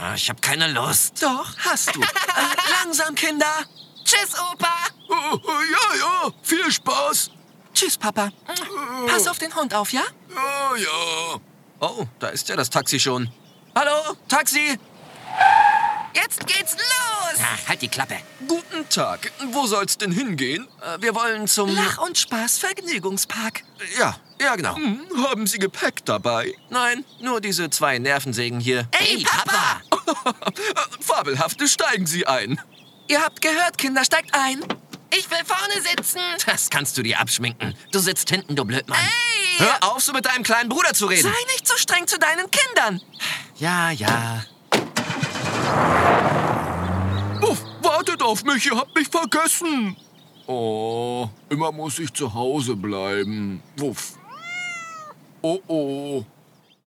Ich habe keine Lust. Doch, hast du. Langsam, Kinder. Tschüss, Opa. Ja, viel Spaß. Tschüss, Papa. Pass auf den Hund auf, ja? Ja. Oh, da ist ja das Taxi schon. Hallo, Taxi! Jetzt geht's los. Ach, halt die Klappe. Guten Tag. Wo soll's denn hingehen? Wir wollen zum... Lach- und Spaß-Vergnügungspark. Ja, genau. Haben Sie Gepäck dabei? Nein, nur diese 2 Nervensägen hier. Ey, Papa. Fabelhaft, steigen Sie ein. Ihr habt gehört, Kinder, steigt ein. Ich will vorne sitzen. Das kannst du dir abschminken. Du sitzt hinten, du Blödmann. Ey. Hör auf, so mit deinem kleinen Bruder zu reden. Sei nicht so streng zu deinen Kindern. Ja. Uff, wartet auf mich, ihr habt mich vergessen. Oh, immer muss ich zu Hause bleiben. Uff. Oh.